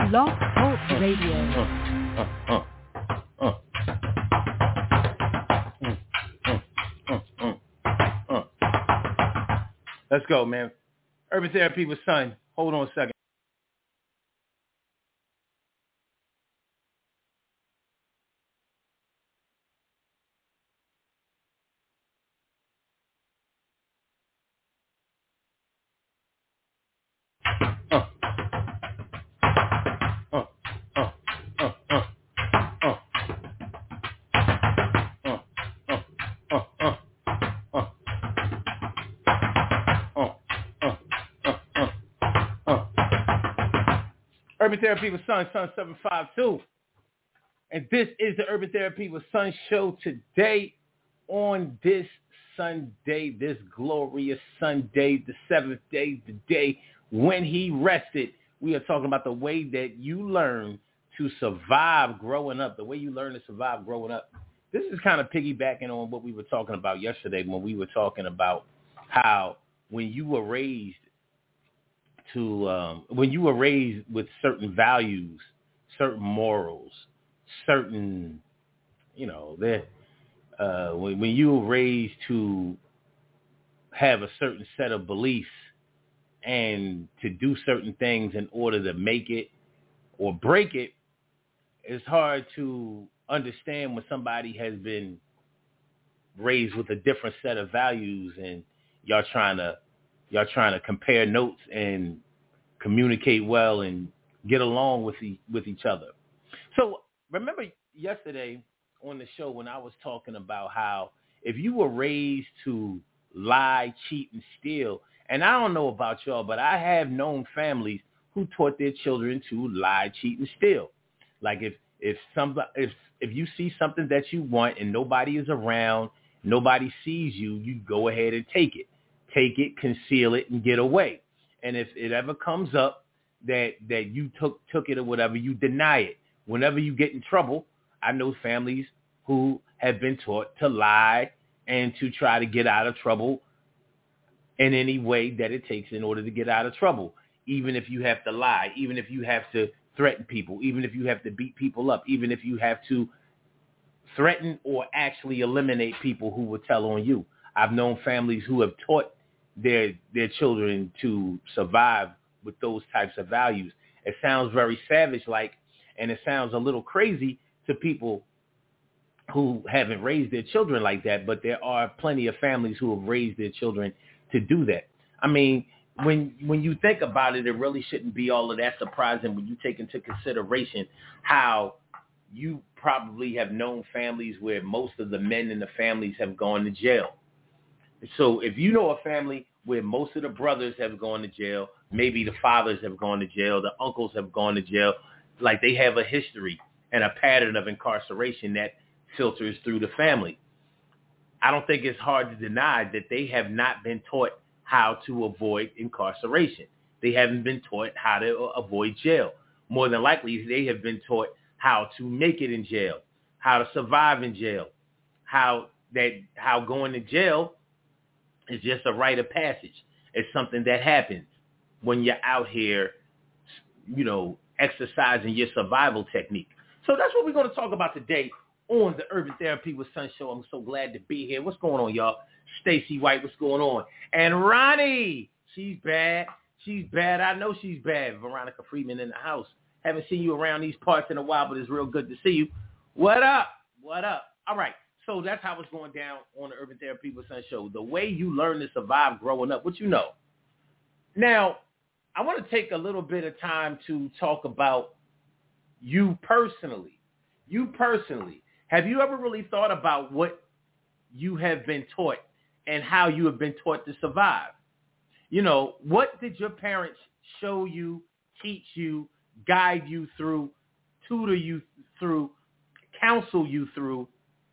Blog Talk Radio. Let's go, man. Urban Therapy with Son. Hold on a second. Urban Therapy with Son 752. And this is the Urban Therapy with Son show today on this Sunday, this glorious Sunday, the seventh day, the day when he rested. We are talking about the way that you learn to survive growing up, the way you learn to survive growing up. This is kind of piggybacking on what we were talking about yesterday when we were talking about how when you were raised with certain values, certain morals, certain, when you were raised to have a certain set of beliefs and to do certain things in order to make it or break it, it's hard to understand when somebody has been raised with a different set of values and y'all trying to compare notes and communicate well and get along with each other. So remember yesterday on the show when I was talking about how if you were raised to lie, cheat, and steal, and I don't know about y'all, but I have known families who taught their children to lie, cheat, and steal. Like if you see something that you want and nobody is around, nobody sees you, you go ahead and take it, conceal it, and get away. And if it ever comes up that you took it or whatever, you deny it. Whenever you get in trouble, I know families who have been taught to lie and to try to get out of trouble in any way that it takes in order to get out of trouble. Even if you have to lie, even if you have to threaten people, even if you have to beat people up, even if you have to threaten or actually eliminate people who will tell on you. I've known families who have taught their children to survive with those types of values. It sounds very savage-like, and it sounds a little crazy to people who haven't raised their children like that, but there are plenty of families who have raised their children to do that. I mean, when you think about it, it really shouldn't be all of that surprising when you take into consideration how you probably have known families where most of the men in the families have gone to jail. So if you know a family where most of the brothers have gone to jail, maybe the fathers have gone to jail, the uncles have gone to jail, like they have a history and a pattern of incarceration that filters through the family. I don't think it's hard to deny that they have not been taught how to avoid incarceration. They haven't been taught how to avoid jail. More than likely, they have been taught how to make it in jail, how to survive in jail, how going to jail is just a rite of passage. It's something that happens when you're out here, exercising your survival technique. So that's what we're going to talk about today on the Urban Therapy with Son show. I'm so glad to be here. What's going on, y'all? Stacy White, what's going on? And Ronnie, she's bad. She's bad. I know she's bad. Veronica Freeman in the house. Haven't seen you around these parts in a while, but it's real good to see you. What up? What up? All right. So that's how it's going down on the Urban Therapy with Son show. The way you learn to survive growing up, what you know. Now, I want to take a little bit of time to talk about you personally. You personally. Have you ever really thought about what you have been taught and how you have been taught to survive? What did your parents show you, teach you, guide you through, tutor you through, counsel you through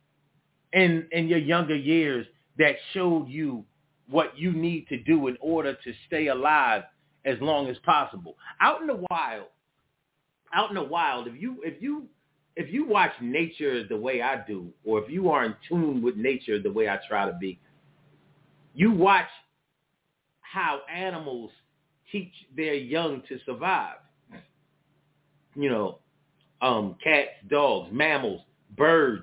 in your younger years that showed you what you need to do in order to stay alive as long as possible? Out in the wild, if you watch nature the way I do, or if you are in tune with nature the way I try to be, you watch how animals teach their young to survive. Cats, dogs, mammals, birds,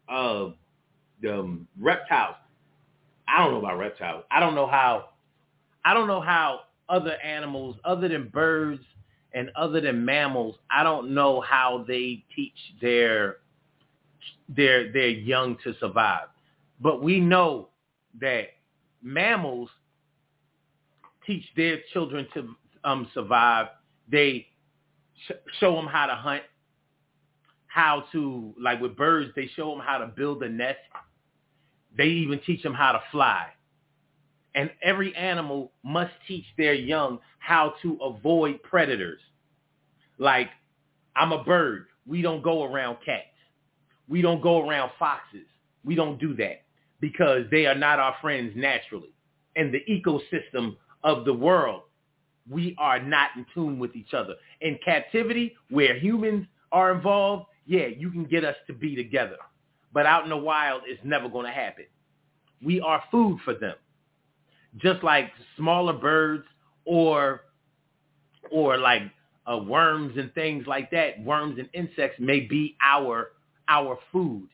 reptiles. I don't know about reptiles. I don't know how other animals, other than birds and other than mammals, I don't know how they teach their young to survive. But we know that mammals teach their children to survive. They show them how to hunt, how to, like with birds, they show them how to build a nest. They even teach them how to fly. And every animal must teach their young how to avoid predators. Like, I'm a bird. We don't go around cats. We don't go around foxes. We don't do that because they are not our friends naturally. In the ecosystem of the world, we are not in tune with each other. In captivity, where humans are involved, yeah, you can get us to be together. But out in the wild, it's never going to happen. We are food for them. Just like smaller birds or like worms and things like that, worms and insects may be our food.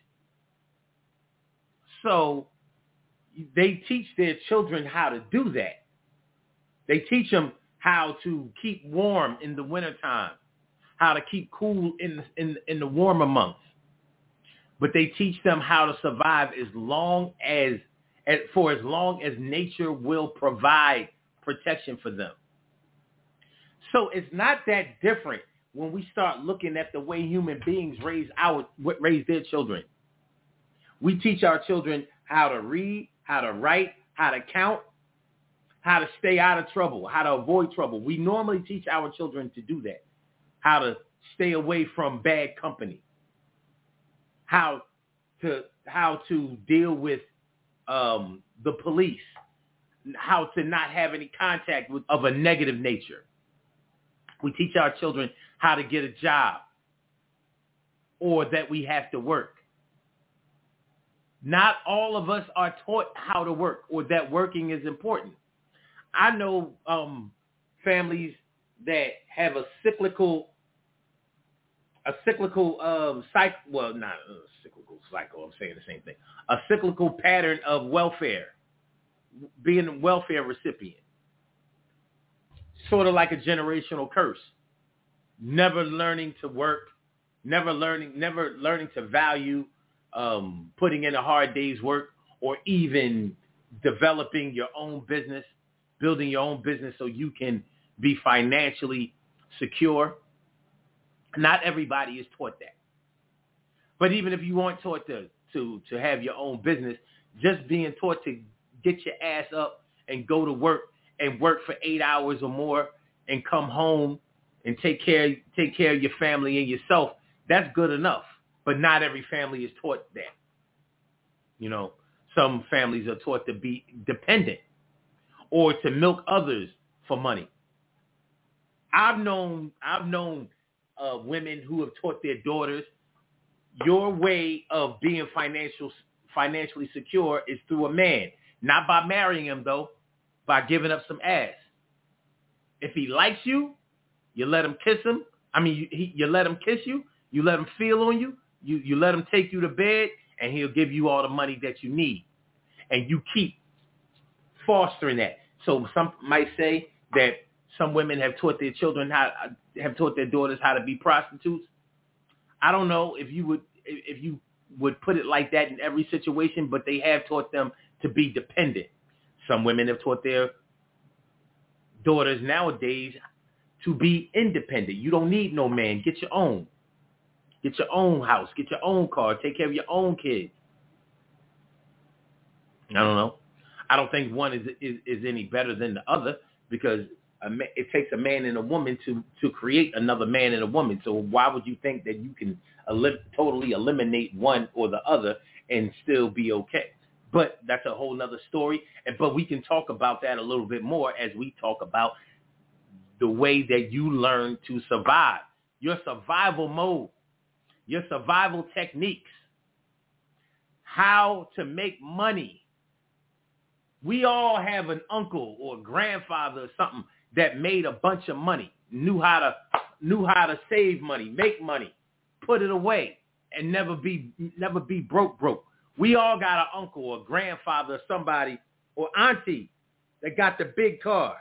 So they teach their children how to do that. They teach them how to keep warm in the wintertime, how to keep cool in the warmer months. But they teach them how to survive for as long as nature will provide protection for them. So it's not that different when we start looking at the way human beings raise their children. We teach our children how to read, how to write, how to count, how to stay out of trouble, how to avoid trouble. We normally teach our children to do that, how to stay away from bad company, how to deal with the police, how to not have any contact of a negative nature. We teach our children how to get a job or that we have to work. Not all of us are taught how to work or that working is important. I know families that have a cyclical cycle. Well, not a cyclical cycle. I'm saying the same thing. A cyclical pattern of welfare, being a welfare recipient. Sort of like a generational curse. Never learning to work, never learning to value putting in a hard day's work, or even developing your own business, building your own business so you can be financially secure. Not everybody is taught that. But even if you aren't taught to have your own business, just being taught to get your ass up and go to work and work for 8 hours or more and come home and take care of your family and yourself, that's good enough. But not every family is taught that. Some families are taught to be dependent or to milk others for money. I've known women who have taught their daughters, your way of being financially secure is through a man. Not by marrying him, though, by giving up some ass. If he likes you, you let him kiss him. You let him kiss you. You let him feel on you. You let him take you to bed, and he'll give you all the money that you need. And you keep fostering that. So some might say that some women have taught their daughters how to be prostitutes. I don't know if you would put it like that in every situation, but they have taught them to be dependent. Some women have taught their daughters nowadays to be independent. You don't need no man. Get your own. Get your own house. Get your own car. Take care of your own kids. I don't know. I don't think one is any better than the other, because it takes a man and a woman to create another man and a woman. So why would you think that you can totally eliminate one or the other and still be okay? But that's a whole nother story. But we can talk about that a little bit more as we talk about the way that you learn to survive, your survival mode, your survival techniques, how to make money. We all have an uncle or grandfather or something that made a bunch of money, knew how knew how to save money, make money, put it away, and never be broke. We all got an uncle or grandfather or somebody or auntie that got the big car.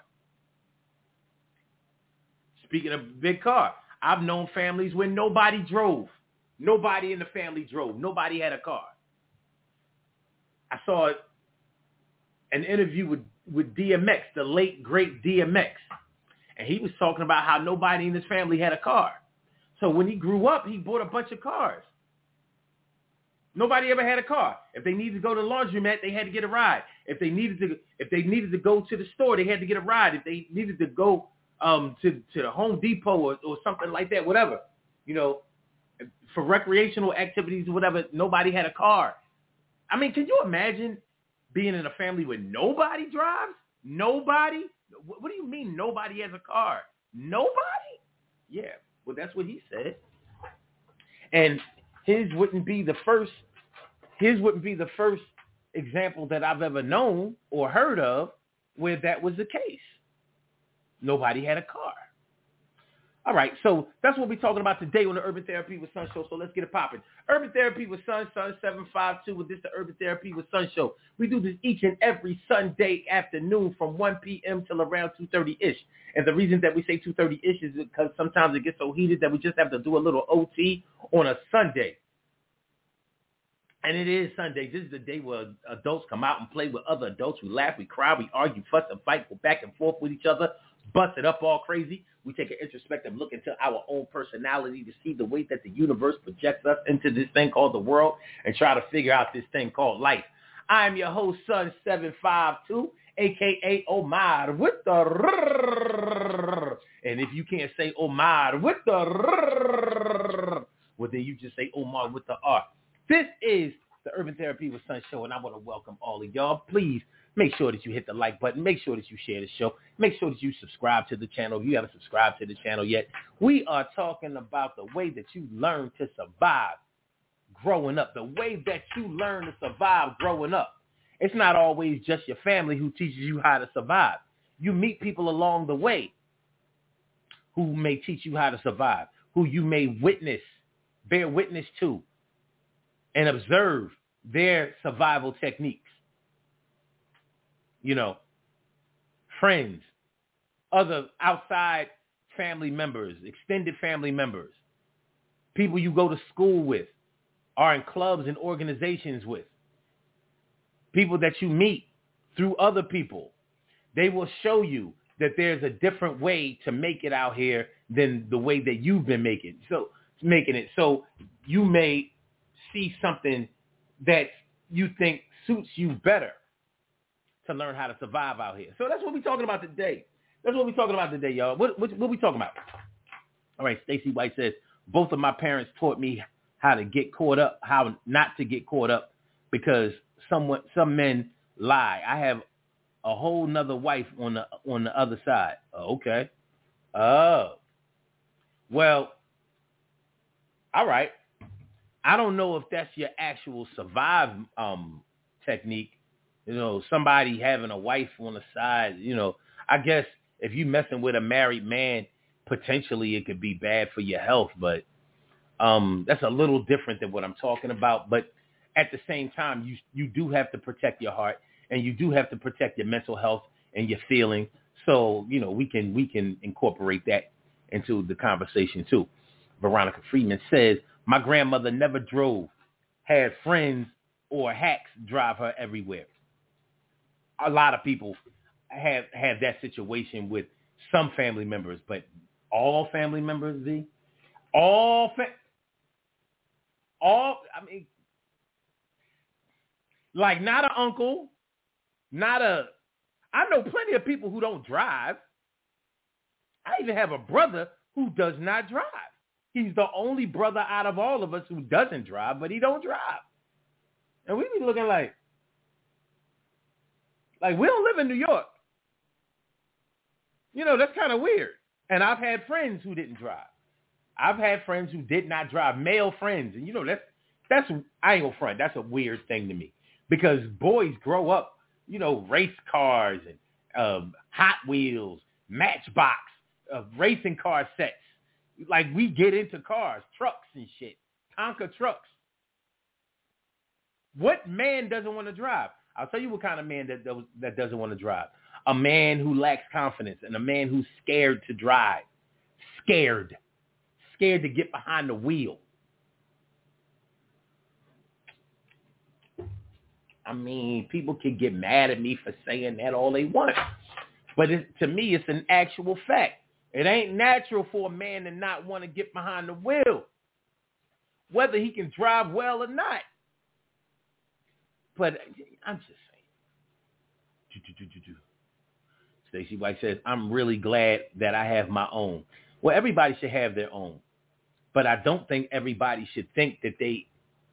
Speaking of big car, I've known families where nobody drove. Nobody in the family drove. Nobody had a car. I saw an interview with DMX, the late, great DMX. And he was talking about how nobody in his family had a car. So when he grew up, he bought a bunch of cars. Nobody ever had a car. If they needed to go to the laundromat, they had to get a ride. If they needed to go to the store, they had to get a ride. If they needed to go to the Home Depot or something like that, whatever, for recreational activities or whatever, nobody had a car. I mean, can you imagine being in a family where nobody drives? Nobody? What do you mean nobody has a car? Nobody? Yeah, well, that's what he said. And his wouldn't be the first example that I've ever known or heard of where that was the case. Nobody had a car. All right, so that's what we're talking about today on the Urban Therapy with Sun show, so let's get it popping. Urban Therapy with Sun 752 with this the Urban Therapy with Sun show. We do this each and every Sunday afternoon from 1 p.m. till around 2:30-ish. And the reason that we say 2:30-ish is because sometimes it gets so heated that we just have to do a little OT on a Sunday. And it is Sunday. This is the day where adults come out and play with other adults. We laugh, we cry, we argue, fuss, and fight, go back and forth with each other, bust it up all crazy. We take an introspective look into our own personality to see the way that the universe projects us into this thing called the world and try to figure out this thing called life. I'm your host, Sun 752, a.k.a. Omar with the rrrr. And if you can't say Omar with the rrrr, well, then you just say Omar with the R. This is the Urban Therapy with Sun show, and I want to welcome all of y'all. Please make sure that you hit the like button. Make sure that you share the show. Make sure that you subscribe to the channel if you haven't subscribed to the channel yet. We are talking about the way that you learn to survive growing up, the way that you learn to survive growing up. It's not always just your family who teaches you how to survive. You meet people along the way who may teach you how to survive, who you may bear witness to, and observe their survival techniques. Friends, other outside family members, extended family members, people you go to school with, are in clubs and organizations with, people that you meet through other people. They will show you that there's a different way to make it out here than the way that you've been making it. So you may see something that you think suits you better to learn how to survive out here. So that's what we're talking about today. Y'all. What we talking about? All right, Stacey White says, both of my parents taught me how not to get caught up because some men lie. I have a whole nother wife on the other side. Oh, okay. Oh. Well, all right. I don't know if that's your actual survive technique. Somebody having a wife on the side, I guess if you messing with a married man, potentially it could be bad for your health, but that's a little different than what I'm talking about. But at the same time, you do have to protect your heart and you do have to protect your mental health and your feeling. So, we can incorporate that into the conversation too. Veronica Freeman says, my grandmother never drove, had friends or hacks drive her everywhere. A lot of people have that situation with some family members, but all family members, like not an uncle, I know plenty of people who don't drive. I even have a brother who does not drive. He's the only brother out of all of us who doesn't drive, but he don't drive. And we be looking like we don't live in New York. That's kind of weird. And I've had friends who didn't drive. I've had friends who did not drive, male friends. And, that's I ain't gonna front. That's a weird thing to me because boys grow up, race cars and Hot Wheels, Matchbox, racing car sets, Like, we get into cars, trucks and shit. Tonka trucks. What man doesn't want to drive? I'll tell you what kind of man that doesn't want to drive. A man who lacks confidence and a man who's scared to drive. Scared to get behind the wheel. I mean, people can get mad at me for saying that all they want. But to me, it's an actual fact. It ain't natural for a man to not want to get behind the wheel, whether he can drive well or not. But I'm just saying. Stacey White says, I'm really glad that I have my own. Well, everybody should have their own. But I don't think everybody should think that they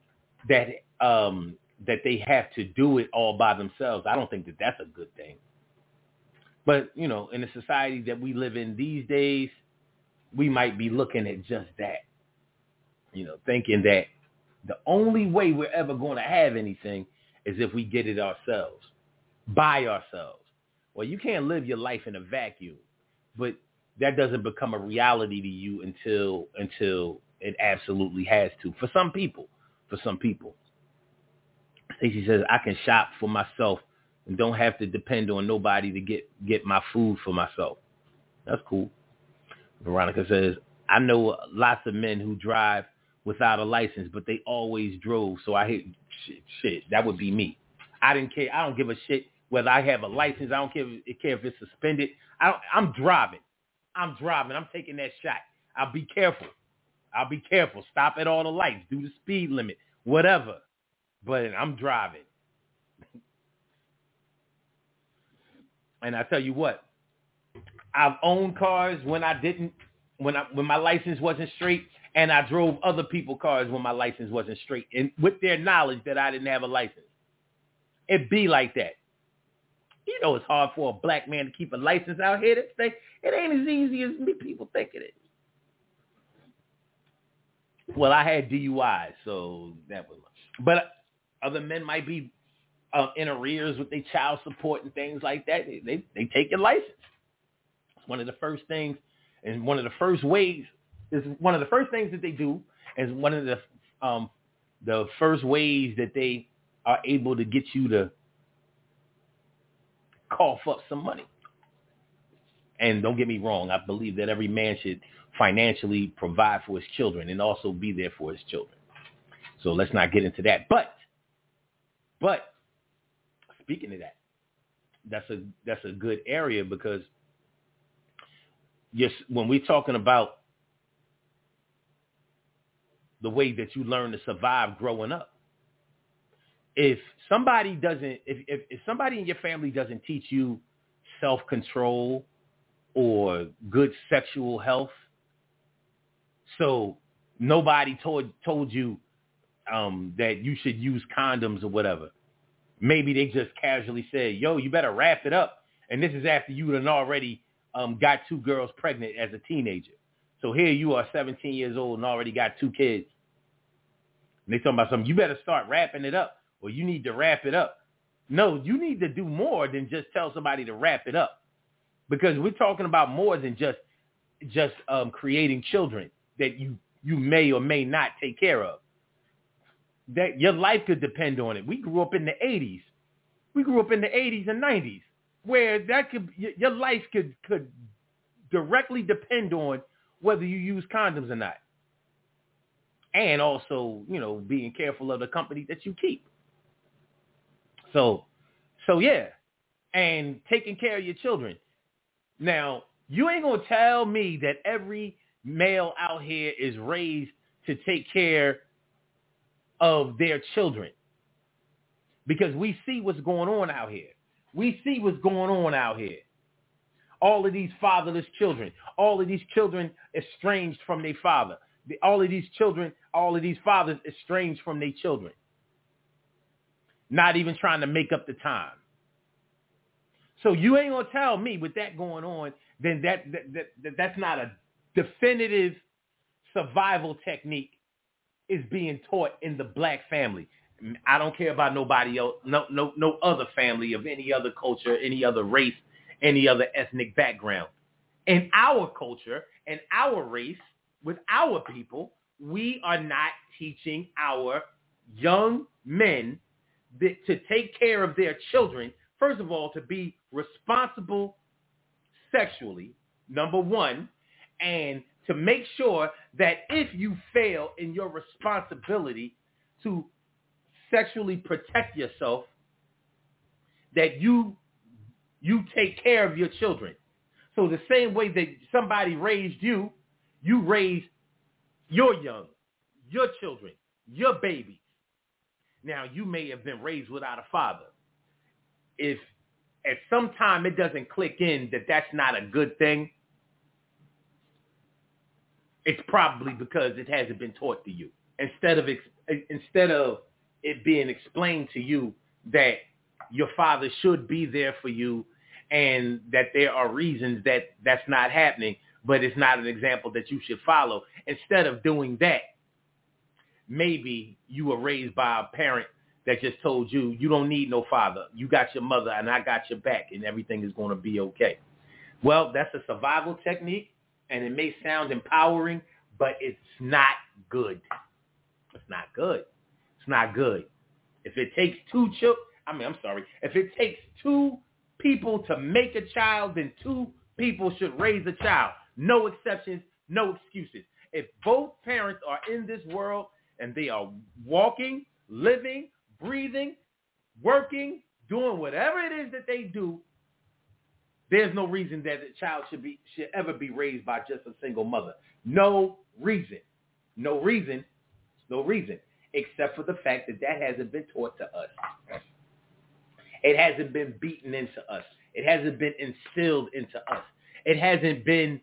have to do it all by themselves. I don't think that that's a good thing. But, you know, in the society that we live in these days, we might be looking at just that. You know, thinking that the only way we're ever going to have anything is if we get it ourselves, by ourselves. Well, you can't live your life in a vacuum, but that doesn't become a reality to you until it absolutely has to. For some people. Stacey says, I can shop for myself and don't have to depend on nobody to get my food for myself. That's cool. Veronica says, I know lots of men who drive without a license, but they always drove. So I hate shit. That would be me. I didn't care. I don't give a shit whether I have a license. I don't care if it's suspended. I'm driving. I'm taking that shot. I'll be careful. Stop at all the lights. Do the speed limit. Whatever. But I'm driving. And I tell you what, I've owned cars when my license wasn't straight, and I drove other people's cars when my license wasn't straight, and with their knowledge that I didn't have a license. It be like that. You know, it's hard for a black man to keep a license out here. It ain't as easy as people think it is. Well, I had DUIs, so that was. But other men might be in arrears with their child support and things like that. They take your license. It's one of the first things, and one of the first ways is one of the first things that they do, is one of the first ways that they are able to get you to cough up some money. And don't get me wrong, I believe that every man should financially provide for his children and also be there for his children. So let's not get into that. But speaking of that, that's a good area, because yes, when we're talking about the way that you learn to survive growing up, if somebody in your family doesn't teach you self-control or good sexual health, so nobody told you that you should use condoms or whatever. Maybe they just casually said, yo, you better wrap it up. And this is after you had already got 2 girls pregnant as a teenager. So here you are 17 years old and already got 2 kids. And they talking about something, you better start wrapping it up, or you need to wrap it up. No, you need to do more than just tell somebody to wrap it up. Because we're talking about more than just creating children that you may or may not take care of. That your life could depend on it. We grew up in the 80s. We grew up in the 80s and 90s, where your life could directly depend on whether you use condoms or not. And also, you know, being careful of the company that you keep. So yeah. And taking care of your children. Now, you ain't going to tell me that every male out here is raised to take care of their children, because we see what's going on out here. All of these fatherless children, all of these children estranged from their father, all of these fathers estranged from their children, not even trying to make up the time. So you ain't gonna tell me with that going on, then that's not a definitive survival technique is being taught in the black family. I don't care about nobody else, no other family of any other culture, any other race, any other ethnic background. In our culture and our race, with our people, we are not teaching our young men to take care of their children. First of all, to be responsible sexually, number one, and to make sure that if you fail in your responsibility to sexually protect yourself, that you take care of your children. So the same way that somebody raised you, you raise your young, your children, your babies. Now, you may have been raised without a father. If at some time it doesn't click in that that's not a good thing, it's probably because it hasn't been taught to you. Instead of it being explained to you that your father should be there for you and that there are reasons that that's not happening, but it's not an example that you should follow. Instead of doing that, maybe you were raised by a parent that just told you, you don't need no father. You got your mother and I got your back and everything is going to be okay. Well, that's a survival technique and it may sound empowering, but it's not good. It's not good. It's not good. If it takes if it takes two people to make a child, then two people should raise a child. No exceptions, no excuses. If both parents are in this world and they are walking, living, breathing, working, doing whatever it is that they do, there's no reason that a child should ever be raised by just a single mother. No reason. No reason. No reason. Except for the fact that hasn't been taught to us. It hasn't been beaten into us. It hasn't been instilled into us. It hasn't been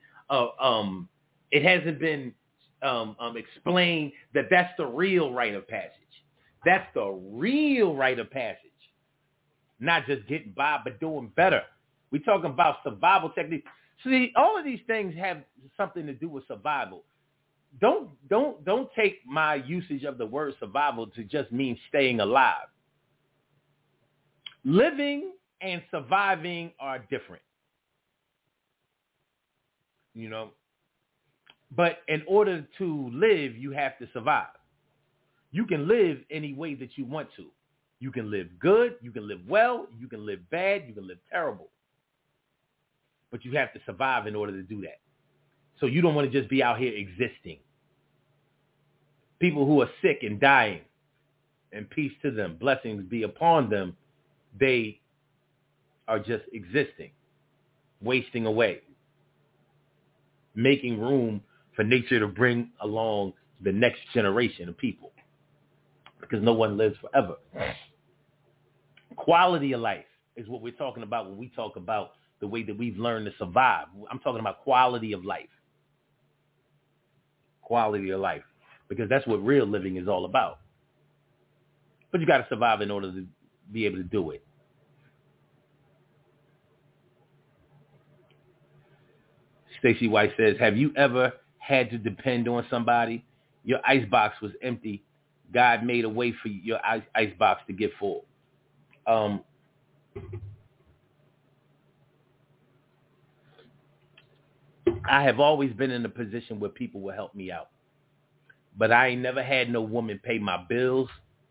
explained that that's the real rite of passage. That's the real rite of passage. Not just getting by, but doing better. We're talking about survival techniques. See, all of these things have something to do with survival. Don't take my usage of the word survival to just mean staying alive. Living and surviving are different. You know, but in order to live, you have to survive. You can live any way that you want to. You can live good, you can live well, you can live bad, you can live terrible. But you have to survive in order to do that. So you don't want to just be out here existing. People who are sick and dying, and peace to them, blessings be upon them, they are just existing, wasting away, making room for nature to bring along the next generation of people, because no one lives forever. Quality of life is what we're talking about when we talk about the way that we've learned to survive. I'm talking about quality of life. Quality of life. Because that's what real living is all about. But you got to survive in order to be able to do it. Stacey White says, have you ever had to depend on somebody? Your icebox was empty. God made a way for your icebox to get full. I have always been in a position where people will help me out. But I ain't never had no woman pay my bills.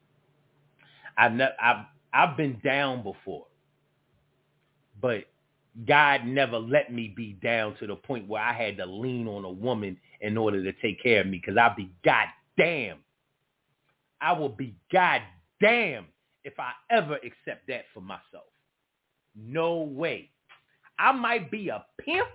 I've been down before. But God never let me be down to the point where I had to lean on a woman in order to take care of me, because I'll be goddamn. I will be goddamn if I ever accept that for myself. No way. I might be a pimp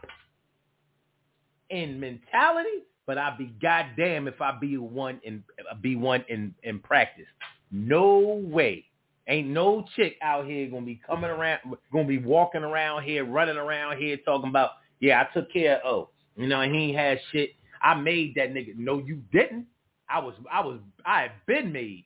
in mentality, but I'll be goddamn if I be one in practice. No way. Ain't no chick out here gonna be coming around, gonna be walking around here, running around here talking about, yeah, I took care of O. You know, and he ain't had shit. I made that nigga. No, you didn't. I had been made.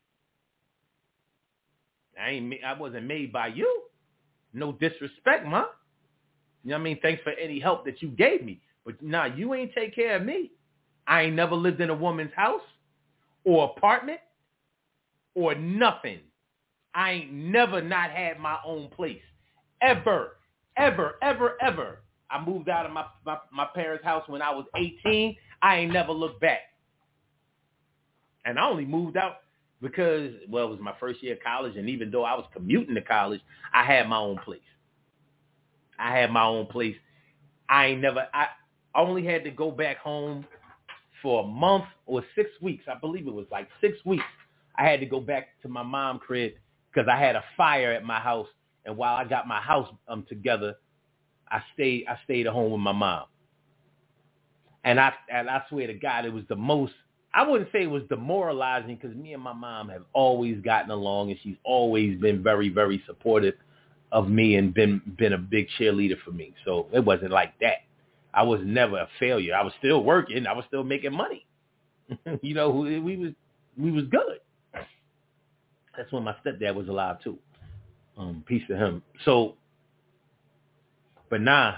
I wasn't made by you. No disrespect, man. You know what I mean? Thanks for any help that you gave me. But nah, you ain't take care of me. I ain't never lived in a woman's house or apartment or nothing. I ain't never not had my own place. Ever, ever, ever, ever. I moved out of my parents' house when I was 18. I ain't never looked back. And I only moved out because, well, it was my first year of college, and even though I was commuting to college, I had my own place. I only had to go back home for a month or 6 weeks. I believe it was like 6 weeks. I had to go back to my mom's crib because I had a fire at my house. And while I got my house together, I stayed at home with my mom. And I swear to God, it was the most, I wouldn't say it was demoralizing because me and my mom have always gotten along, and she's always been very, very supportive of me and been a big cheerleader for me. So it wasn't like that. I was never a failure. I was still working. I was still making money. We was good. That's when my stepdad was alive too. Peace to him. So, but no.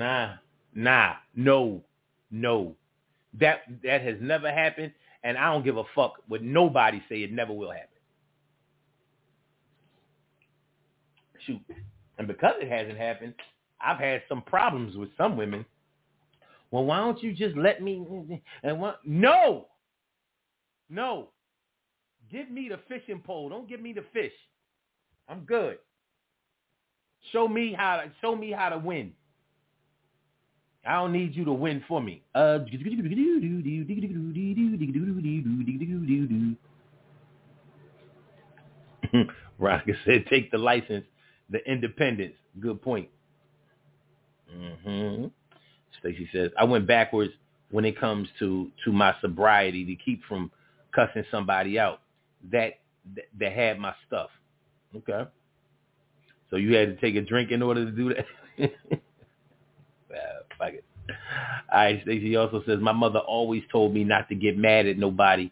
That has never happened, and I don't give a fuck what nobody say. It never will happen. Shoot. And because it hasn't happened, I've had some problems with some women. Well, why don't you just let me? No. Give me the fishing pole. Don't give me the fish. I'm good. Show me how to win. I don't need you to win for me. Rocket said, take the license, the independence. Good point. Stacey says, I went backwards when it comes to my sobriety to keep from cussing somebody out that had my stuff. Okay. So you had to take a drink in order to do that? Fuck it. All right, Stacey also says, my mother always told me not to get mad at nobody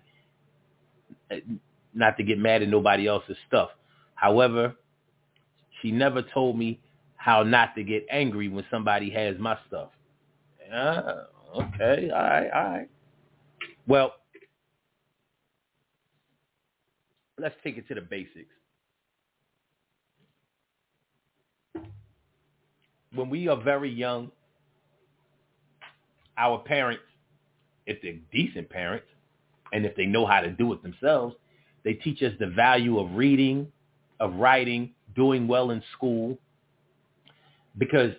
else's stuff. However, she never told me how not to get angry when somebody has my stuff. Okay, all right. Well, let's take it to the basics. When we are very young, our parents, if they're decent parents, and if they know how to do it themselves, they teach us the value of reading, of writing, doing well in school. Because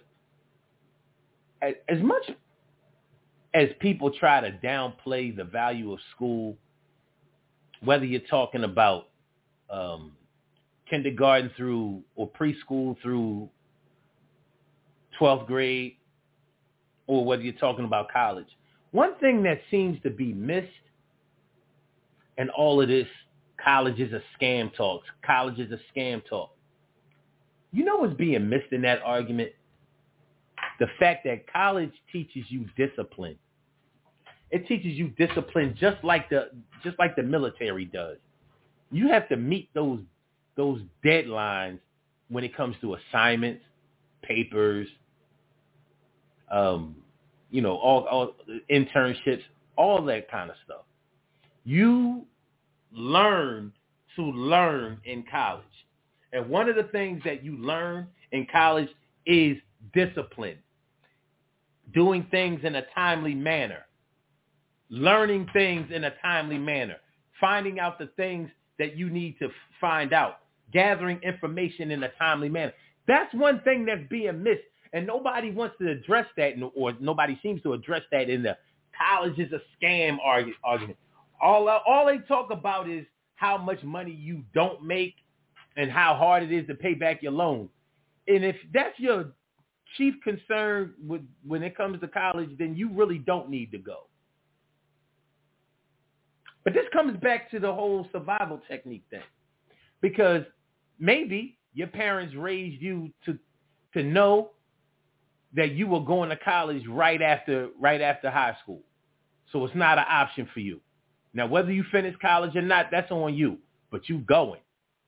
as much as people try to downplay the value of school, whether you're talking about kindergarten through or preschool through 12th grade, or whether you're talking about college, one thing that seems to be missed in all of this, college is a scam talk. You know what's being missed in that argument? The fact that college teaches you discipline. It teaches you discipline just like the military does. You have to meet those deadlines when it comes to assignments, papers, all internships, all that kind of stuff. You learn to learn in college. And one of the things that you learn in college is discipline. Doing things in a timely manner. Learning things in a timely manner. Finding out the things that you need to find out. Gathering information in a timely manner. That's one thing that's being missed. And nobody wants to address that, or nobody seems to address that in the college is a scam argument. All they talk about is how much money you don't make and how hard it is to pay back your loan. And if that's your chief concern when it comes to college, then you really don't need to go. But this comes back to the whole survival technique thing. Because maybe your parents raised you to know that you were going to college right after high school. So it's not an option for you. Now, whether you finish college or not, that's on you. But you going.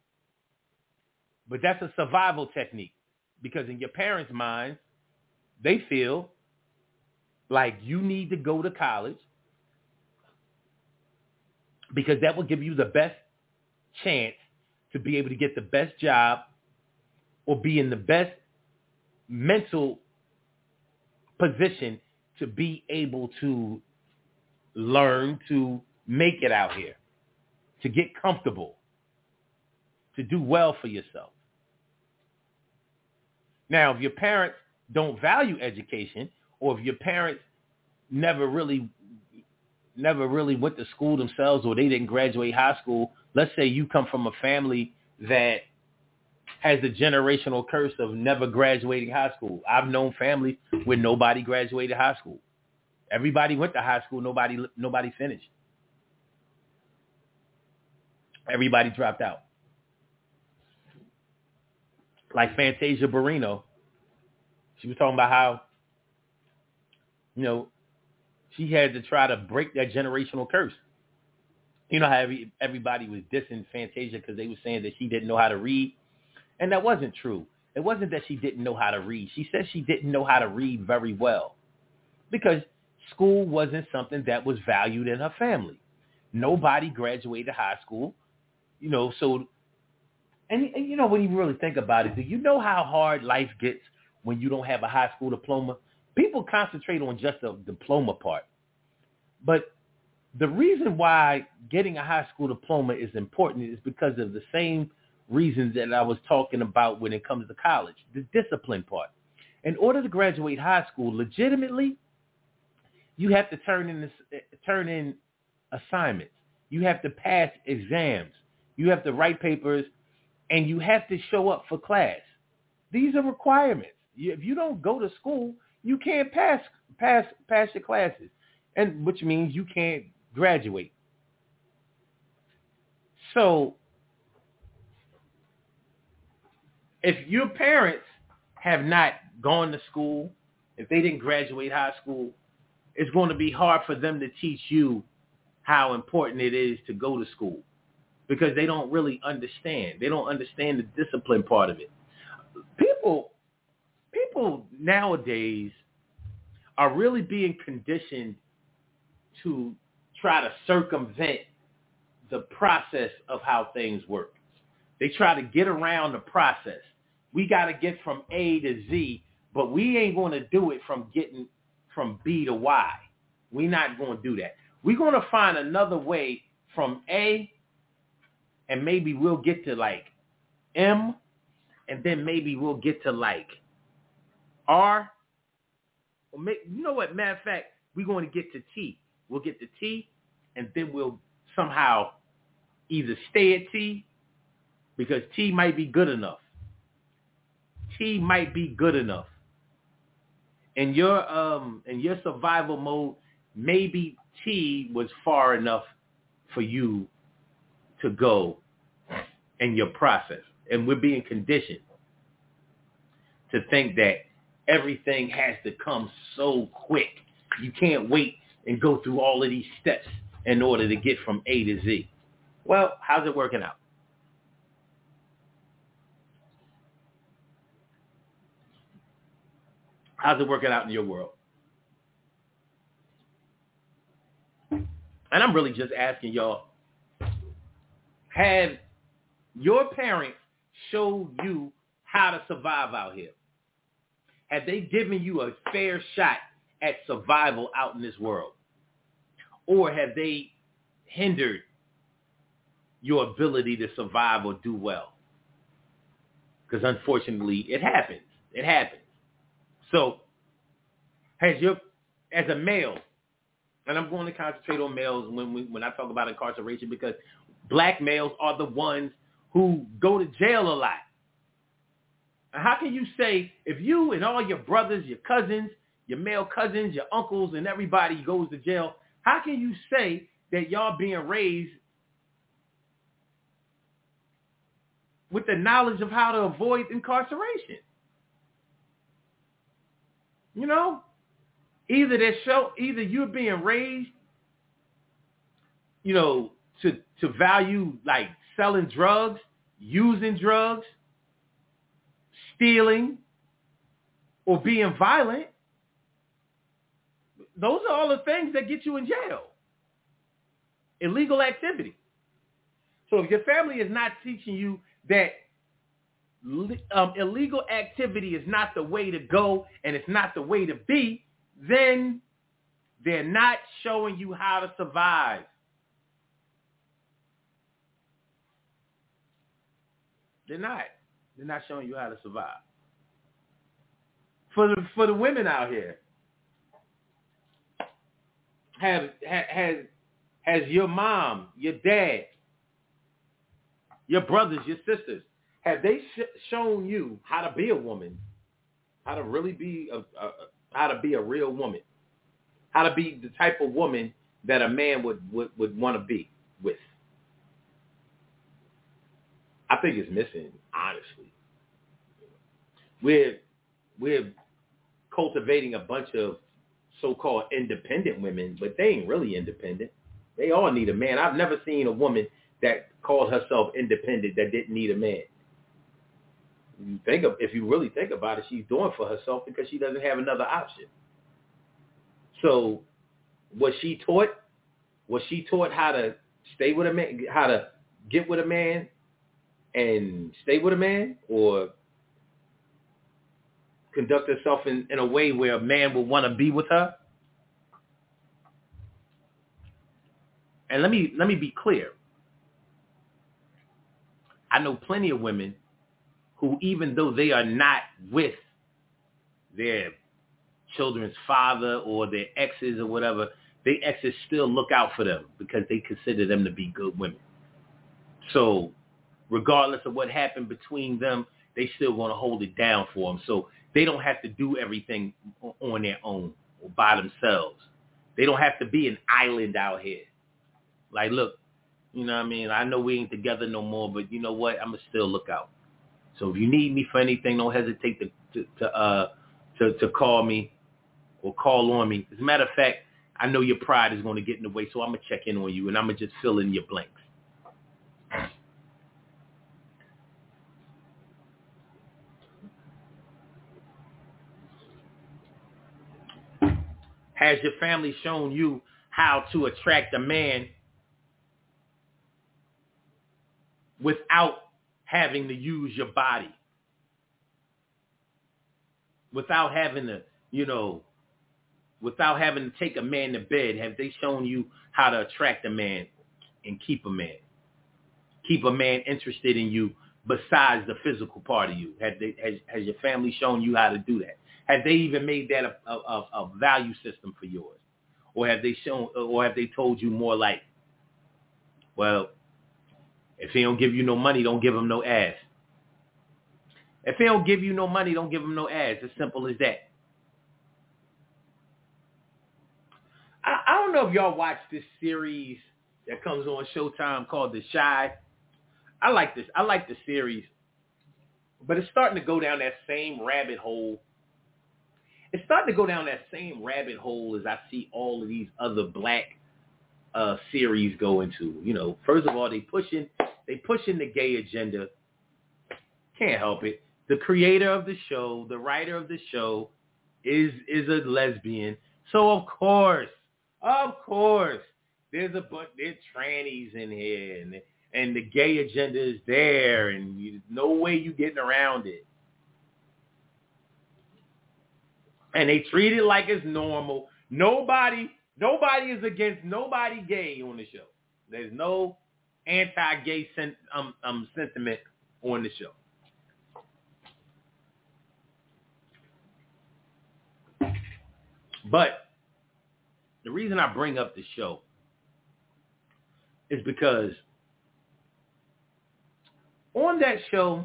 But that's a survival technique. Because in your parents' minds, they feel like you need to go to college because that will give you the best chance to be able to get the best job or be in the best mental position to be able to learn to make it out here, to get comfortable, to do well for yourself. Now, if your parents don't value education, or if your parents never really went to school themselves, or they didn't graduate high school, let's say you come from a family that has the generational curse of never graduating high school. I've known families where nobody graduated high school. Everybody went to high school. Nobody finished. Everybody dropped out. Like Fantasia Barrino, she was talking about how, she had to try to break that generational curse. You know how everybody was dissing Fantasia because they were saying that she didn't know how to read. And that wasn't true. It wasn't that she didn't know how to read. She said she didn't know how to read very well because school wasn't something that was valued in her family. Nobody graduated high school, so, and when you really think about it, do you know how hard life gets when you don't have a high school diploma? People concentrate on just the diploma part. But the reason why getting a high school diploma is important is because of the same reasons that I was talking about when it comes to college, the discipline part. In order to graduate high school legitimately, you have to turn in assignments. You have to pass exams. You have to write papers, and you have to show up for class. These are requirements. If you don't go to school, you can't pass your classes, and which means you can't graduate. So if your parents have not gone to school, if they didn't graduate high school, it's going to be hard for them to teach you how important it is to go to school because they don't really understand. They don't understand the discipline part of it. People nowadays are really being conditioned to try to circumvent the process of how things work. They try to get around the process. We got to get from A to Z, but we ain't going to do it from getting from B to Y. We're not going to do that. We're going to find another way from A, and maybe we'll get to like M, and then maybe we'll get to like R. Or you know what? Matter of fact, we're going to get to T. We'll get to T, and then we'll somehow either stay at T, because T might be good enough. T might be good enough. In your survival mode, maybe T was far enough for you to go in your process. And we're being conditioned to think that everything has to come so quick. You can't wait and go through all of these steps in order to get from A to Z. Well, how's it working out? How's it working out in your world? And I'm really just asking y'all, have your parents showed you how to survive out here? Have they given you a fair shot at survival out in this world? Or have they hindered your ability to survive or do well? Because unfortunately, it happens. It happens. So, as a male, and I'm going to concentrate on males when I talk about incarceration, because black males are the ones who go to jail a lot. And how can you say, if you and all your brothers, your cousins, your male cousins, your uncles, and everybody goes to jail, how can you say that y'all being raised with the knowledge of how to avoid incarceration? You know, either you're being raised, to value like selling drugs, using drugs, stealing, or being violent. Those are all the things that get you in jail. Illegal activity. So if your family is not teaching you that illegal activity is not the way to go and it's not the way to be, then They're not showing you how to survive. They're not. They're not showing you how to survive. For the women out here, has your mom, your dad, your brothers, your sisters, have they shown you how to be a woman, how to really be how to be a real woman, how to be the type of woman that a man would want to be with? I think it's missing, honestly. We're cultivating a bunch of so-called independent women, but they ain't really independent. They all need a man. I've never seen a woman that called herself independent that didn't need a man. If you really think about it, she's doing for herself because she doesn't have another option. So was she taught how to stay with a man, how to get with a man and stay with a man, or conduct herself in a way where a man will want to be with her? And let me be clear. I know plenty of women who, even though they are not with their children's father or their exes or whatever, their exes still look out for them because they consider them to be good women. So regardless of what happened between them, they still want to hold it down for them. So they don't have to do everything on their own or by themselves. They don't have to be an island out here. Like, look, you know what I mean? I know we ain't together no more, but you know what? I'm going to still look out. So if you need me for anything, don't hesitate to call me or call on me. As a matter of fact, I know your pride is going to get in the way, so I'm going to check in on you, and I'm going to just fill in your blanks. Has your family shown you how to attract a man without having to use your body? Without having to, without having to take a man to bed, have they shown you how to attract a man and keep a man? Keep a man interested in you besides the physical part of you? Has your family shown you how to do that? Have they even made that a value system for yours? Or have they told you more like, well, if he don't give you no money, don't give him no ass. If he don't give you no money, don't give him no ass. As simple as that. I don't know if y'all watch this series that comes on Showtime called The Chi. I like this. I like the series, but it's starting to go down that same rabbit hole. It's starting to go down that same rabbit hole as I see all of these other black series go into. First of all, they pushing the gay agenda. Can't help it. The creator of the show, the writer of the show, is a lesbian. So of course, there's trannies in here, and the gay agenda is there, and there's no way you getting around it. And they treat it like it's normal. Nobody is against nobody gay on the show. There's no anti-gay sentiment on the show. But the reason I bring up the show is because on that show,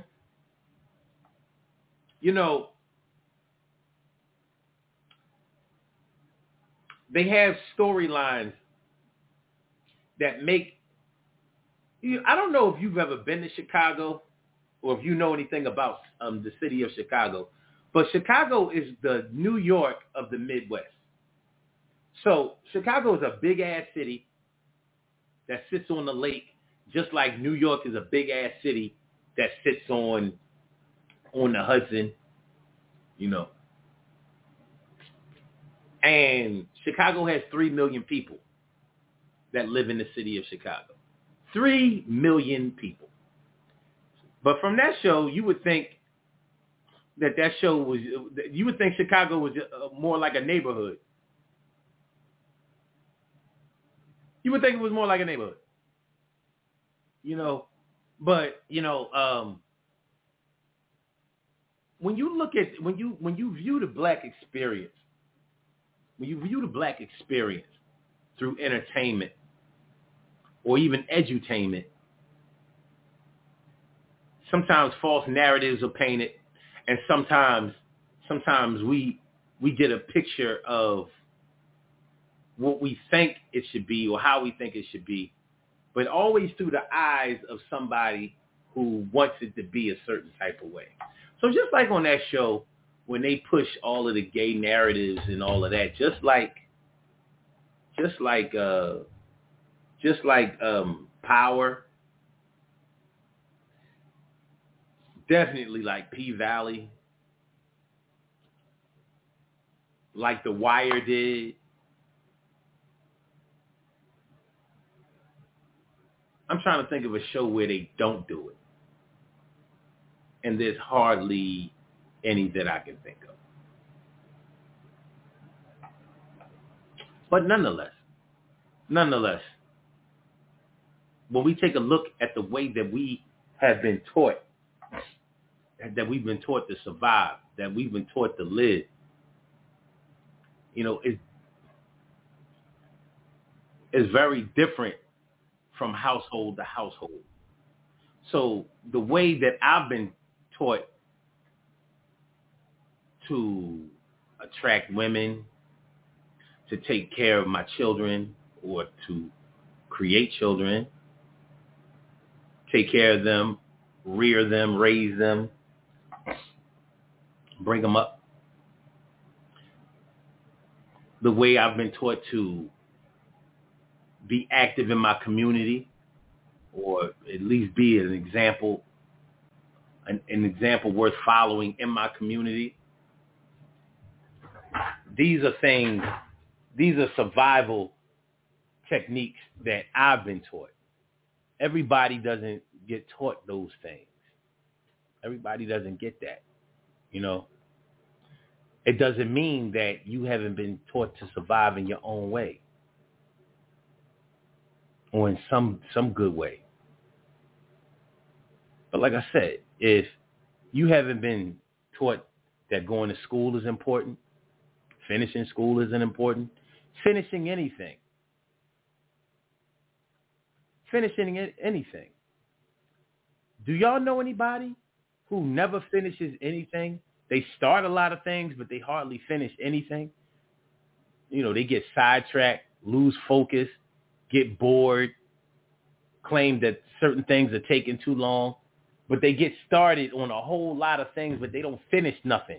they have storylines that make you. I don't know if you've ever been to Chicago or if you know anything about the city of Chicago, but Chicago is the New York of the Midwest. So Chicago is a big-ass city that sits on the lake, just like New York is a big-ass city that sits on the Hudson, And Chicago has 3 million people that live in the city of Chicago. 3 million people. But from that show, you would think you would think Chicago was more like a neighborhood. You would think it was more like a neighborhood. But when you look at when you view the black experience, through entertainment or even edutainment, sometimes false narratives are painted, and sometimes we get a picture of what we think it should be or how we think it should be, but always through the eyes of somebody who wants it to be a certain type of way. So just like on that show, when they push all of the gay narratives and all of that, just like Power, definitely like P-Valley, like The Wire did. I'm trying to think of a show where they don't do it. And there's hardly any that I can think of. But nonetheless, when we take a look at the way that we have been taught, that we've been taught to survive, that we've been taught to live, it's very different from household to household. So the way that I've been taught to attract women, to take care of my children, or to create children, take care of them, rear them, raise them, bring them up. The way I've been taught to be active in my community, or at least be an example worth following in my community. These are survival techniques that I've been taught. Everybody doesn't get taught those things. Everybody doesn't get that. It doesn't mean that you haven't been taught to survive in your own way, or in some good way. But like I said, if you haven't been taught that going to school is important, finishing school isn't important, finishing anything. Do y'all know anybody who never finishes anything? They start a lot of things, but they hardly finish anything. They get sidetracked, lose focus, get bored, claim that certain things are taking too long, but they get started on a whole lot of things, but they don't finish nothing.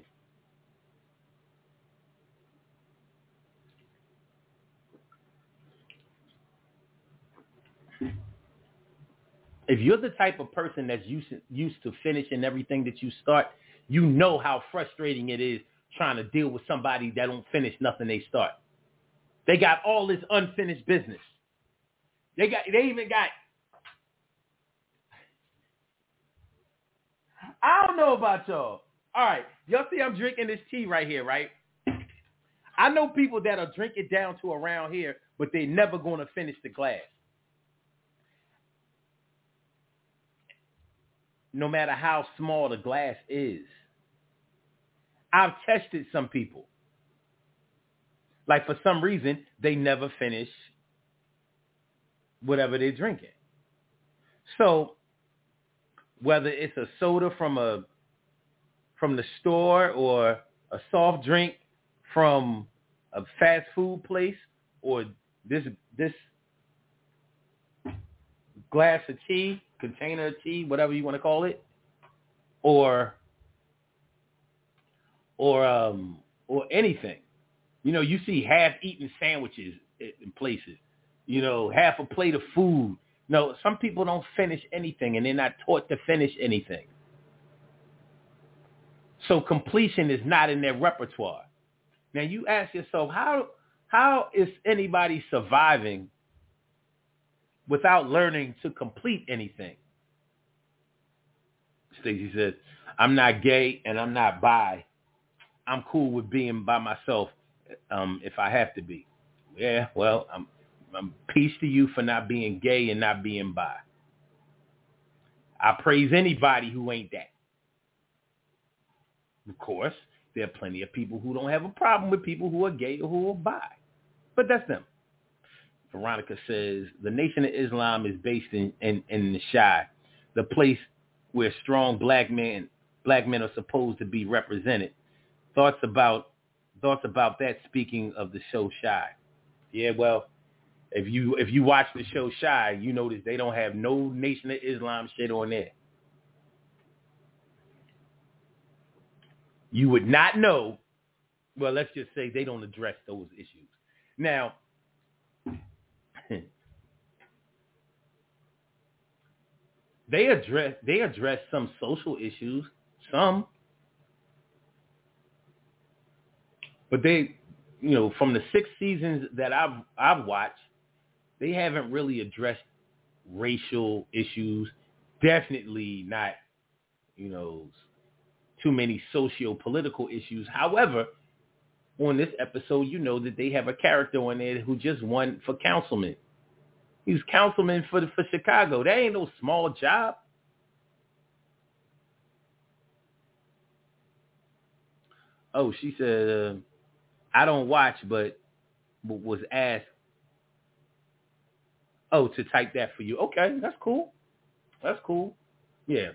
If you're the type of person that's used to finishing everything that you start, you know how frustrating it is trying to deal with somebody that don't finish nothing they start. They got all this unfinished business. They even got, I don't know about y'all. All right, y'all see I'm drinking this tea right here, right? I know people that'll drink it down to around here, but they're never going to finish the glass. No matter how small the glass is. I've tested some people. Like, for some reason, they never finish whatever they're drinking. So, whether it's a soda from the store, or a soft drink from a fast food place, or this glass of tea, container of tea, whatever you want to call it, or anything. You see half-eaten sandwiches in places. Half a plate of food. No, some people don't finish anything, and they're not taught to finish anything. So completion is not in their repertoire. Now you ask yourself, how is anybody surviving without learning to complete anything? Stacey says, I'm not gay and I'm not bi. I'm cool with being by myself if I have to be. Yeah, well, Peace to you for not being gay and not being bi. I praise anybody who ain't that. Of course, there are plenty of people who don't have a problem with people who are gay or who are bi. But that's them. Veronica says, the Nation of Islam is based in the Shai, the place where strong black men are supposed to be represented. Thoughts about that, speaking of the show Shai. Yeah, well, if you watch the show Shai, you notice they don't have no Nation of Islam shit on there. You would not know. Well, let's just say they don't address those issues. Now, they address some social issues, some, but they, from the 6 seasons that I've watched, they haven't really addressed racial issues. Definitely not, too many socio-political issues. However, on this episode, that they have a character on there who just won for councilman. He was councilman for Chicago. That ain't no small job. Oh, she said, I don't watch, but was asked, to type that for you. Okay, that's cool. That's cool. Yeah.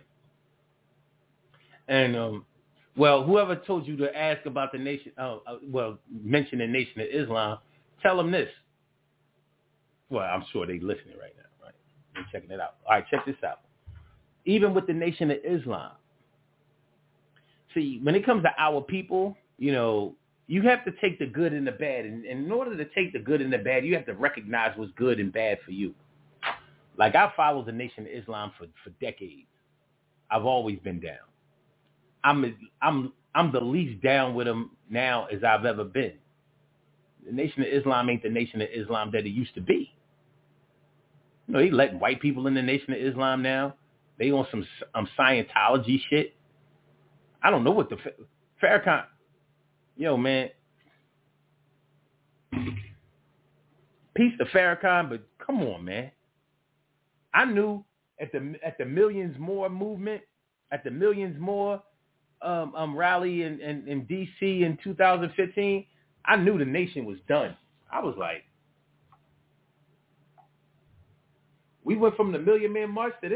And, well, whoever told you to ask about the nation, mention the Nation of Islam, tell them this. Well, I'm sure they're listening right now, right? They're checking it out. All right, check this out. Even with the Nation of Islam, see, when it comes to our people, you have to take the good and the bad. And in order to take the good and the bad, you have to recognize what's good and bad for you. Like, I followed the Nation of Islam for decades. I've always been down. I'm the least down with them now as I've ever been. The Nation of Islam ain't the Nation of Islam that it used to be. They letting white people in the Nation of Islam now. They on some Scientology shit. I don't know what the Farrakhan. Yo, man. Peace to Farrakhan, but come on, man. I knew at the Millions More movement, at the Millions More rally in D.C. in 2015, I knew the nation was done. I was like, we went from the Million Man March to this?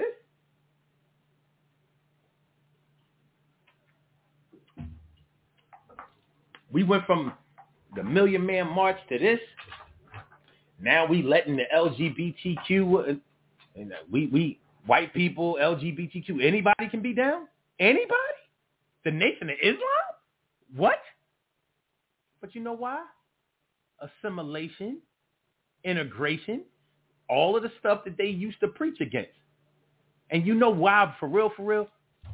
We went from the Million Man March to this? Now we letting the LGBTQ, we white people, LGBTQ, anybody can be down? Anybody? The Nation of Islam? What? But you know why? Assimilation, integration, all of the stuff that they used to preach against. And you know why, for real?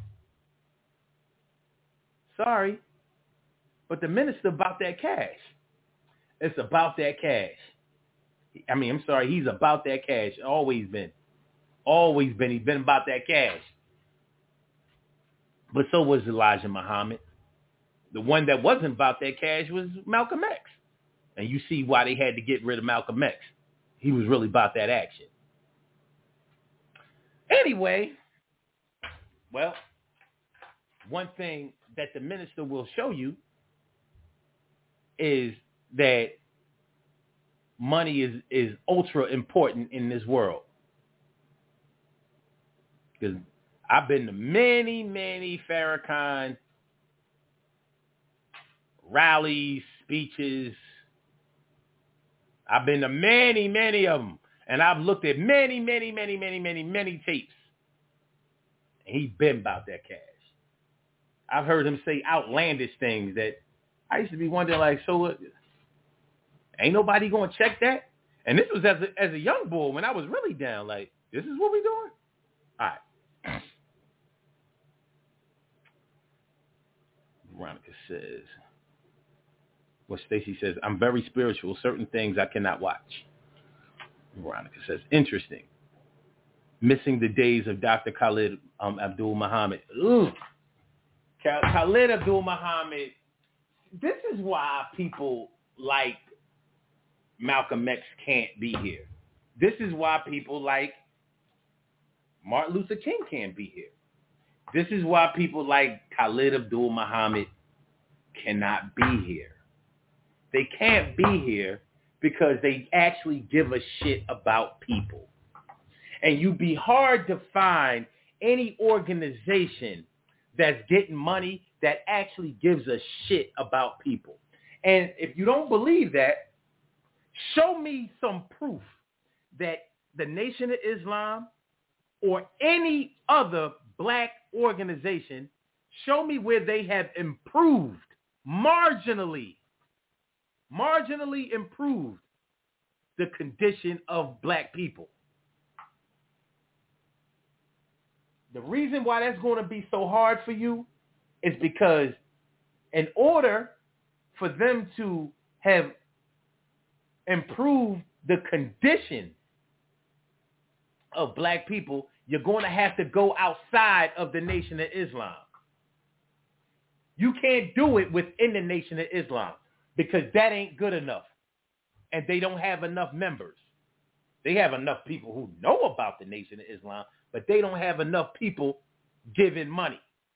Sorry, but the minister about that cash. It's about that cash. I mean, I'm sorry, he's about that cash. Always been. He's been about that cash. But so was Elijah Muhammad. The one that wasn't about that cash was Malcolm X. And you see why they had to get rid of Malcolm X. He was really about that action. Anyway, well, one thing that the minister will show you is that money is ultra important in this world. Because I've been to many Farrakhan rallies, speeches. I've been to many of them. And I've looked at many tapes. And he's been about that cash. I've heard him say outlandish things that I used to be wondering, like, so what? Ain't nobody going to check that? And this was as a young boy when I was really down. Like, this is what we doing? All right. Veronica says, well, Stacy says, I'm very spiritual. Certain things I cannot watch. Veronica says, interesting. Missing the days of Dr. Khalid Abdul Muhammad. Ugh. Khalid Abdul Muhammad. This is why people like Malcolm X can't be here. This is why people like Martin Luther King can't be here. This is why people like Khalid Abdul-Muhammad cannot be here. They can't be here because they actually give a shit about people. And you'd be hard to find any organization that's getting money that actually gives a shit about people. And if you don't believe that, show me some proof that the Nation of Islam or any other black organization, show me where they have improved, marginally improved the condition of black people. The reason why that's going to be so hard for you is because in order for them to have improved the condition of black people, you're going to have to go outside of the Nation of Islam. You can't do it within the Nation of Islam because that ain't good enough. And they don't have enough members. They have enough people who know about the Nation of Islam, but they don't have enough people giving money.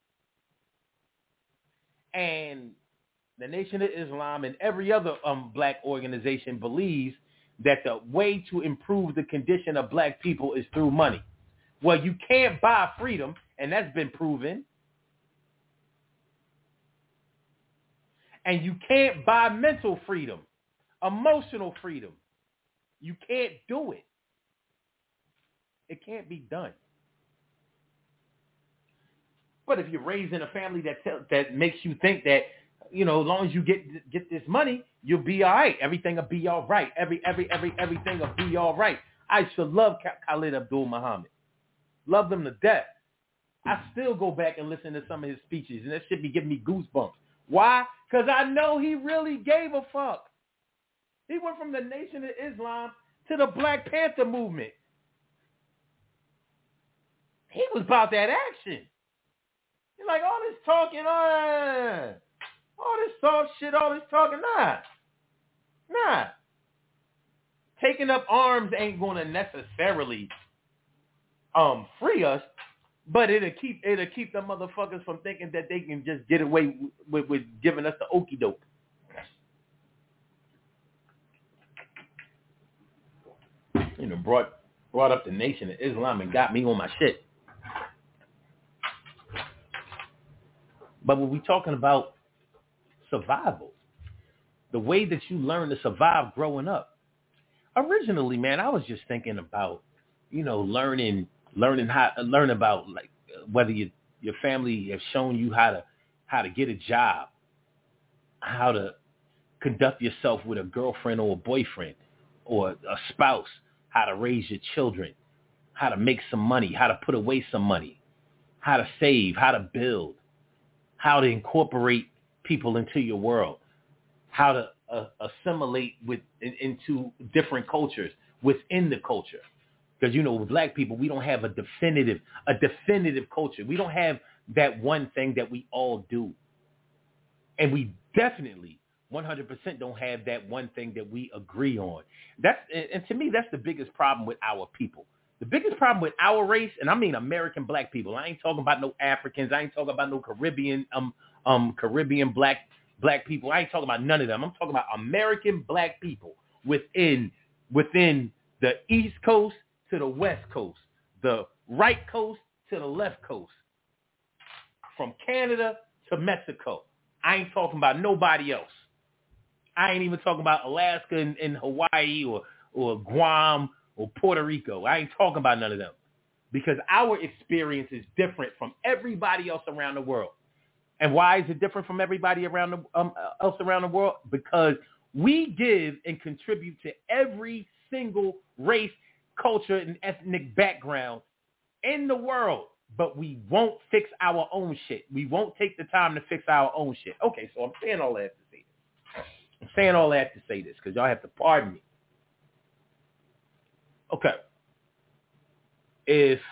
And the Nation of Islam and every other black organization believes that the way to improve the condition of black people is through money. Well, you can't buy freedom, and that's been proven. And you can't buy mental freedom, emotional freedom. You can't do it. It can't be done. But if you're raised in a family that makes you think that, you know, as long as you get this money, you'll be all right. Everything will be all right. Everything will be all right. I used to love Khalid Abdul-Muhammad. Love them to death. I still go back and listen to some of his speeches, and that shit be giving me goosebumps. Why? Because I know he really gave a fuck. He went from the Nation of Islam to the Black Panther movement. He was about that action. You're like, all this talking, all this soft shit, all this talking, nah. Taking up arms ain't going to necessarily free us, but it'll keep them motherfuckers from thinking that they can just get away with giving us the okie doke. You know, brought up the Nation of Islam and got me on my shit. But when we talking about survival, the way that you learn to survive growing up. Originally, man, I was just thinking about, you know, learn about like whether your family have shown you how to get a job, how to conduct yourself with a girlfriend or a boyfriend or a spouse, how to raise your children, how to make some money, how to put away some money, how to save, how to build, how to incorporate people into your world, how to assimilate into different cultures within the culture. Because, you know, with black people, we don't have a definitive culture. We don't have that one thing that we all do. And we definitely 100% don't have that one thing that we agree on. And to me, that's the biggest problem with our people. The biggest problem with our race, and I mean American black people. I ain't talking about no Africans. I ain't talking about no Caribbean black people. I ain't talking about none of them. I'm talking about American black people within the East Coast to the West Coast, the right coast to the left coast, from Canada to Mexico. I ain't talking about nobody else. I ain't even talking about Alaska and Hawaii or Guam or Puerto Rico. I ain't talking about none of them, because our experience is different from everybody else around the world. And why is it different from everybody else around the world? Because we give and contribute to every single race, culture, and ethnic background in the world, but we won't fix our own shit. We won't take the time to fix our own shit. Okay, so I'm saying all that to say this. I'm saying all that to say this because y'all have to pardon me. Okay. If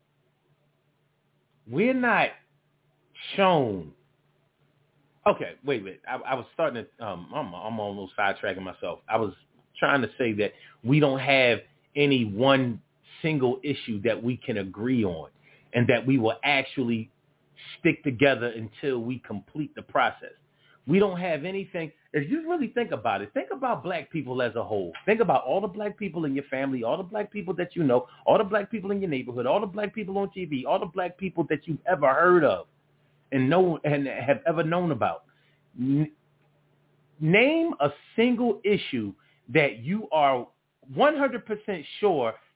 we're not shown, okay, wait. I was starting to, I'm on a little sidetracking myself. I was trying to say that we don't have any one single issue that we can agree on and that we will actually stick together until we complete the process. We don't have anything. If you really think about it, think about black people as a whole. Think about all the black people in your family, all the black people that you know, all the black people in your neighborhood, all the black people on TV, all the black people that you've ever heard of and know and have ever known about. Name a single issue that you are 100% sure